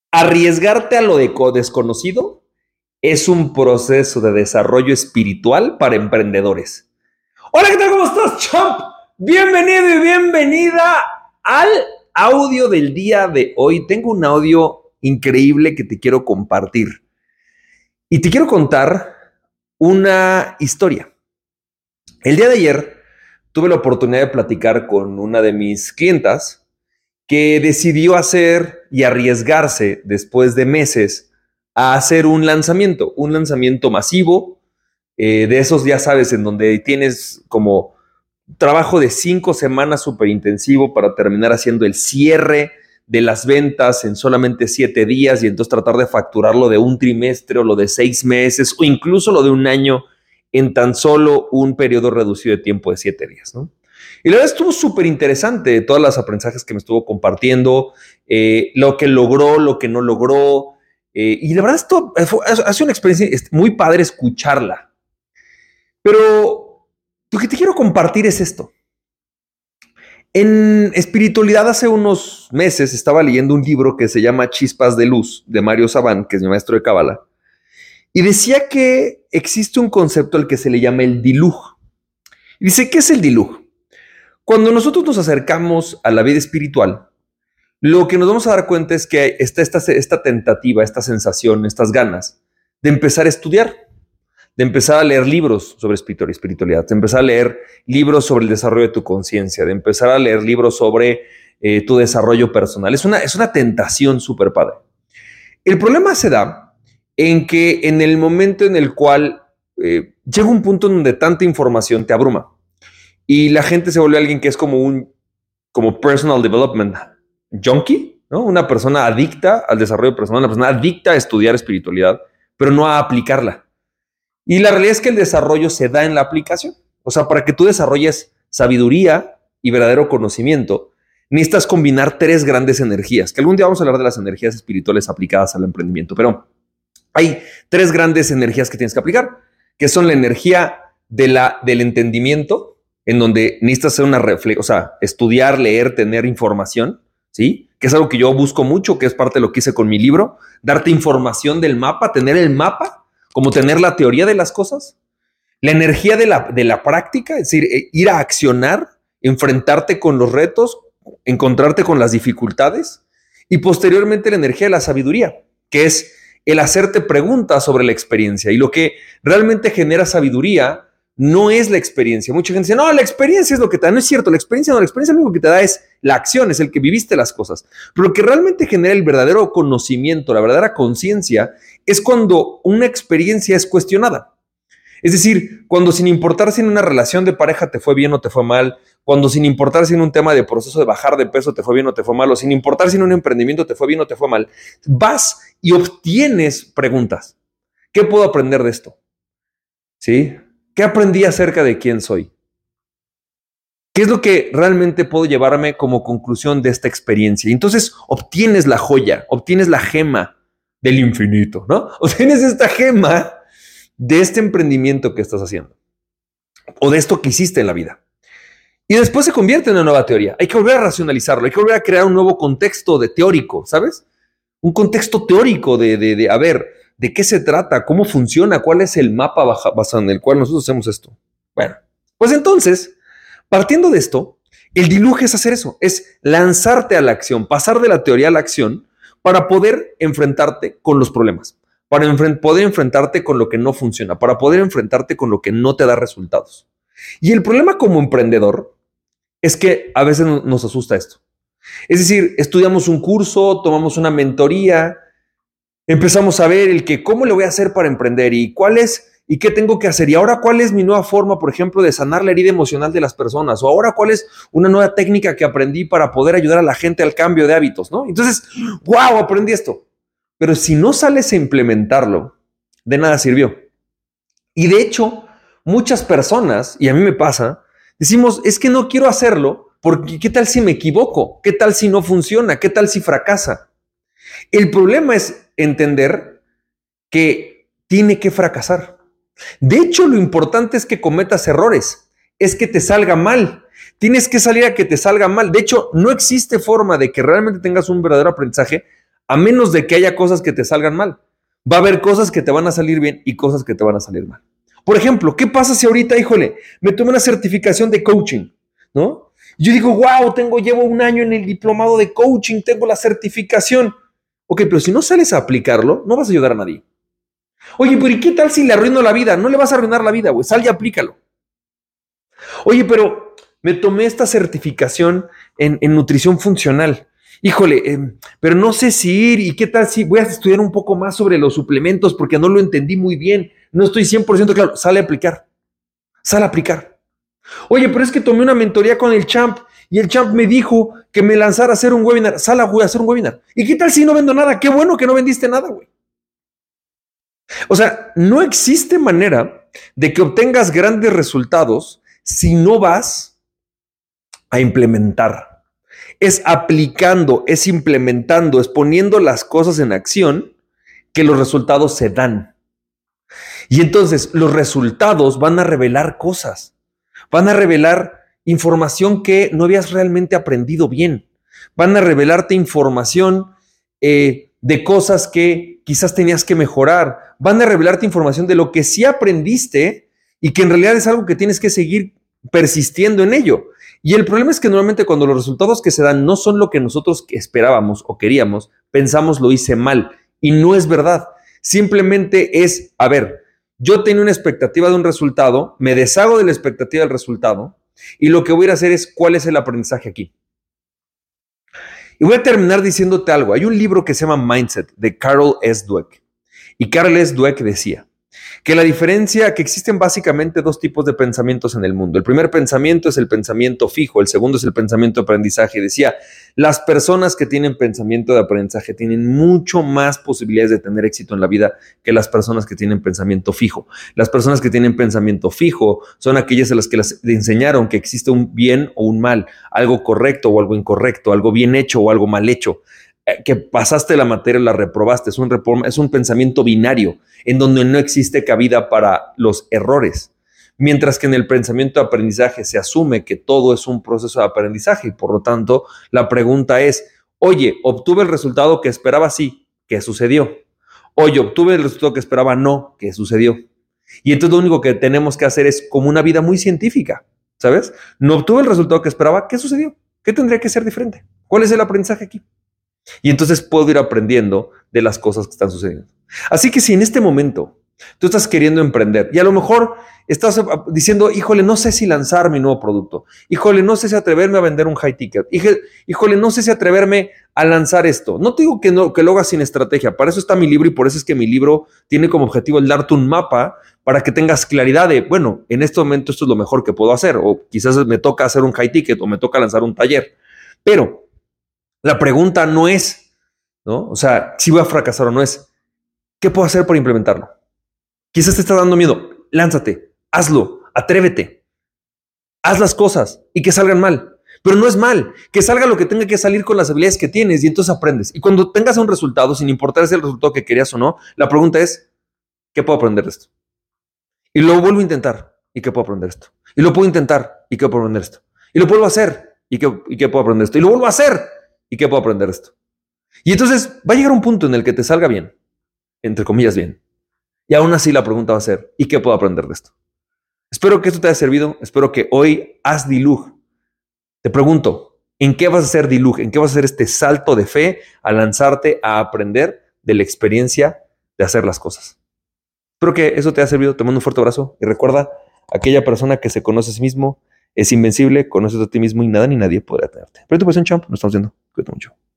Arriesgarte a lo desconocido es un proceso de desarrollo espiritual para emprendedores. Hola, ¿qué tal? ¿Cómo estás, champ? Bienvenido y bienvenida al audio del día de hoy. Tengo un audio increíble que te quiero compartir. Y te quiero contar una historia. El día de ayer tuve la oportunidad de platicar con una de mis clientas que decidió hacer y arriesgarse después de meses a hacer un lanzamiento masivo, de esos, ya sabes, en donde tienes como trabajo de 5 semanas súper intensivo para terminar haciendo el cierre de las ventas en solamente 7 días y entonces tratar de facturarlo de un trimestre o lo de 6 meses o incluso lo de un año en tan solo un periodo reducido de tiempo de 7 días, ¿no? Y la verdad estuvo súper interesante todos los aprendizajes que me estuvo compartiendo, lo que logró, lo que no logró. Y la verdad esto ha sido una experiencia muy padre escucharla. Pero lo que te quiero compartir es esto. En espiritualidad hace unos meses estaba leyendo un libro que se llama Chispas de Luz de Mario Sabán, que es mi maestro de Cábala, y decía que existe un concepto al que se le llama el diluj. Y dice, ¿qué es el diluj? Cuando nosotros nos acercamos a la vida espiritual, lo que nos vamos a dar cuenta es que está esta tentativa, esta sensación, estas ganas de empezar a estudiar, de empezar a leer libros sobre espiritualidad, de empezar a leer libros sobre el desarrollo de tu conciencia, de empezar a leer libros sobre tu desarrollo personal. Es una tentación súper padre. El problema se da en que en el momento en el cual llega un punto en donde tanta información te abruma y la gente se vuelve alguien que es como personal development junkie, ¿no? Una persona adicta al desarrollo personal, una persona adicta a estudiar espiritualidad, pero no a aplicarla. Y la realidad es que el desarrollo se da en la aplicación. O sea, para que tú desarrolles sabiduría y verdadero conocimiento, necesitas combinar 3 grandes energías, que algún día vamos a hablar de las energías espirituales aplicadas al emprendimiento, pero hay 3 grandes energías que tienes que aplicar, que son la energía del entendimiento, en donde necesitas hacer una reflexión, o sea, estudiar, leer, tener información, ¿sí? Que es algo que yo busco mucho, que es parte de lo que hice con mi libro, darte información del mapa, tener el mapa, como tener la teoría de las cosas. La energía de la práctica, es decir, ir a accionar, enfrentarte con los retos, encontrarte con las dificultades, y posteriormente la energía de la sabiduría, que es el hacerte preguntas sobre la experiencia. Y lo que realmente genera sabiduría no es la experiencia. Mucha gente dice, no, la experiencia es lo que te da. No es cierto, la experiencia lo único que te da es la acción, es el que viviste las cosas. Pero lo que realmente genera el verdadero conocimiento, la verdadera conciencia, es cuando una experiencia es cuestionada. Es decir, cuando sin importar si en una relación de pareja te fue bien o te fue mal, cuando sin importar si en un tema de proceso de bajar de peso te fue bien o te fue mal, o sin importar si en un emprendimiento te fue bien o te fue mal, vas y obtienes preguntas. ¿Qué puedo aprender de esto? ¿Sí? ¿Qué aprendí acerca de quién soy? ¿Qué es lo que realmente puedo llevarme como conclusión de esta experiencia? Y entonces obtienes la joya, obtienes la gema del infinito, ¿no? Obtienes esta gema de este emprendimiento que estás haciendo o de esto que hiciste en la vida. Y después se convierte en una nueva teoría. Hay que volver a racionalizarlo, hay que volver a crear un nuevo contexto teórico, ¿sabes? Un contexto teórico a ver, ¿de qué se trata? ¿Cómo funciona? ¿Cuál es el mapa basado en el cual nosotros hacemos esto? Bueno, pues entonces, partiendo de esto, el diluj es hacer eso, es lanzarte a la acción, pasar de la teoría a la acción para poder enfrentarte con los problemas, para poder enfrentarte con lo que no funciona, para poder enfrentarte con lo que no te da resultados. Y el problema como emprendedor es que a veces nos asusta esto. Es decir, estudiamos un curso, tomamos una mentoría, empezamos a ver cómo le voy a hacer para emprender y qué tengo que hacer y ahora cuál es mi nueva forma, por ejemplo, de sanar la herida emocional de las personas o ahora cuál es una nueva técnica que aprendí para poder ayudar a la gente al cambio de hábitos, ¿no? Entonces, wow, aprendí esto. Pero si no sales a implementarlo, de nada sirvió. Y de hecho, muchas personas, y a mí me pasa, decimos, es que no quiero hacerlo porque ¿qué tal si me equivoco? ¿Qué tal si no funciona? ¿Qué tal si fracasa? El problema es entender que tiene que fracasar. De hecho, lo importante es que cometas errores, es que te salga mal. Tienes que salir a que te salga mal. De hecho, no existe forma de que realmente tengas un verdadero aprendizaje a menos de que haya cosas que te salgan mal. Va a haber cosas que te van a salir bien y cosas que te van a salir mal. Por ejemplo, ¿qué pasa si ahorita, híjole, me tomé una certificación de coaching, ¿no? Yo digo, wow, llevo 1 año en el diplomado de coaching, tengo la certificación. Ok, pero si no sales a aplicarlo, no vas a ayudar a nadie. Oye, pero ¿y qué tal si le arruino la vida? No le vas a arruinar la vida, güey, sal y aplícalo. Oye, pero me tomé esta certificación en nutrición funcional. Híjole, pero no sé si ir y qué tal si voy a estudiar un poco más sobre los suplementos porque no lo entendí muy bien. No estoy 100% claro. Sale a aplicar. Sale a aplicar. Oye, pero es que tomé una mentoría con el Champ y el Champ me dijo que me lanzara a hacer un webinar. Sale a hacer un webinar. ¿Y qué tal si no vendo nada? Qué bueno que no vendiste nada, güey. O sea, no existe manera de que obtengas grandes resultados si no vas a implementar. Es aplicando, es implementando, es poniendo las cosas en acción que los resultados se dan. Y entonces los resultados van a revelar cosas, van a revelar información que no habías realmente aprendido bien, van a revelarte información de cosas que quizás tenías que mejorar, van a revelarte información de lo que sí aprendiste y que en realidad es algo que tienes que seguir persistiendo en ello. Y el problema es que normalmente cuando los resultados que se dan no son lo que nosotros esperábamos o queríamos, pensamos lo hice mal y no es verdad. Simplemente es, a ver, yo tenía una expectativa de un resultado, me deshago de la expectativa del resultado y lo que voy a ir a hacer es cuál es el aprendizaje aquí. Y voy a terminar diciéndote algo. Hay un libro que se llama Mindset de Carol S. Dweck. Y Carol S. Dweck decía que la diferencia, que existen básicamente 2 tipos de pensamientos en el mundo. El primer pensamiento es el pensamiento fijo, el segundo es el pensamiento de aprendizaje. Decía, las personas que tienen pensamiento de aprendizaje tienen mucho más posibilidades de tener éxito en la vida que las personas que tienen pensamiento fijo. Las personas que tienen pensamiento fijo son aquellas a las que les enseñaron que existe un bien o un mal, algo correcto o algo incorrecto, algo bien hecho o algo mal hecho. Que pasaste la materia, la reprobaste, es un pensamiento binario en donde no existe cabida para los errores. Mientras que en el pensamiento de aprendizaje se asume que todo es un proceso de aprendizaje y por lo tanto la pregunta es, oye, obtuve el resultado que esperaba, sí, ¿qué sucedió? Oye, obtuve el resultado que esperaba, no, ¿qué sucedió? Y entonces lo único que tenemos que hacer es como una vida muy científica, ¿sabes? No obtuve el resultado que esperaba, ¿qué sucedió? ¿Qué tendría que ser diferente? ¿Cuál es el aprendizaje aquí? Y entonces puedo ir aprendiendo de las cosas que están sucediendo. Así que si en este momento tú estás queriendo emprender y a lo mejor estás diciendo, híjole, no sé si lanzar mi nuevo producto, híjole, no sé si atreverme a vender un high ticket, híjole, no sé si atreverme a lanzar esto. No te digo que lo hagas sin estrategia, para eso está mi libro y por eso es que mi libro tiene como objetivo el darte un mapa para que tengas claridad de, bueno, en este momento esto es lo mejor que puedo hacer o quizás me toca hacer un high ticket o me toca lanzar un taller. Pero la pregunta no es, ¿no? O sea, si voy a fracasar o no es, ¿qué puedo hacer para implementarlo? Quizás te está dando miedo. Lánzate, hazlo, atrévete, haz las cosas y que salgan mal. Pero no es mal, que salga lo que tenga que salir con las habilidades que tienes y entonces aprendes. Y cuando tengas un resultado, sin importar si es el resultado que querías o no, la pregunta es, ¿qué puedo aprender de esto? Y lo vuelvo a intentar, ¿y qué puedo aprender de esto? Y lo puedo intentar, ¿y qué puedo aprender de esto? Y lo vuelvo a hacer, ¿y qué puedo aprender de esto? Y lo vuelvo a hacer, ¿y qué puedo aprender de esto? Y entonces va a llegar un punto en el que te salga bien, entre comillas bien. Y aún así la pregunta va a ser, ¿y qué puedo aprender de esto? Espero que esto te haya servido. Espero que hoy haz Diluj. Te pregunto, ¿en qué vas a hacer Diluj? ¿En qué vas a hacer este salto de fe a lanzarte a aprender de la experiencia de hacer las cosas? Espero que eso te haya servido. Te mando un fuerte abrazo y recuerda, aquella persona que se conoce a sí mismo es invencible, conoces a ti mismo y nada ni nadie podrá tenerte. Pero tu pasión, champ, nos estamos viendo. Cuídate mucho.